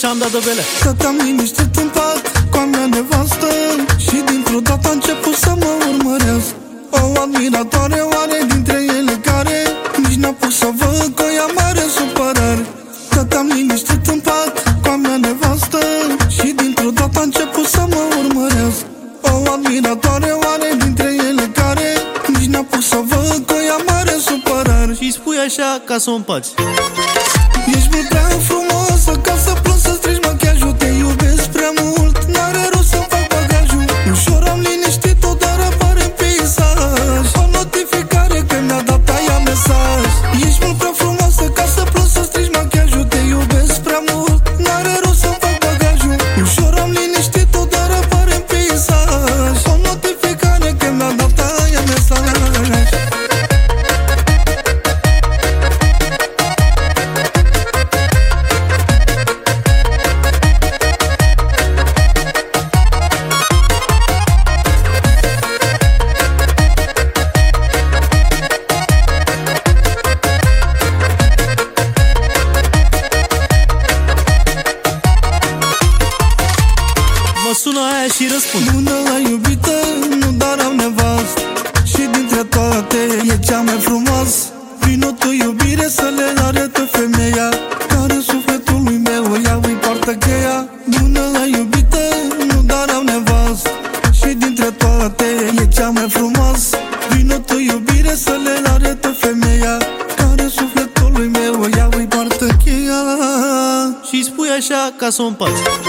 și-am dat de bele. Stăteam liniștit în pat cu a mea nevastă și dintr-o dată a început să mă urmărească. O admiratoare oare dintre ele care nici n-a pus să văd că ea mare supărare. Stăteam liniștit în pat cu a mea nevastă și dintr-o dată a început să mă urmărească. O admiratoare oare dintre ele care nici n-a pus să văd că ea mare supărare. Și spui așa ca să o împaci. Ești mult prea frumoasă ca să plâng, să strigi machiajul. Te iubesc prea mult, n-are rost să fac bagajul. Ușor am liniștit-o, dar apare în peisaj o notificare că mi-a dat aia mesaj. Ești mult prea frumoasă ca să plâng, să strigi machiajul. Te iubesc prea mult, n-are rost să fac bagajul. Ușor am liniștit-o, dar apare în peisaj o notificare că mi-a dat aia mesaj. Mă sună aia și răspund. Bună la iubită, nu dar am nevastă și dintre toate e cea mai frumoasă. Vino tu iubire să le arătă femeia care în sufletul lui meu ea îi poartă cheia. Bună la iubită, nu dar am nevastă și dintre toate e cea mai frumoasă. Vino tu iubire să le arătă femeia care în sufletul lui meu ea îi poartă cheia. Și spui așa ca să o împaci.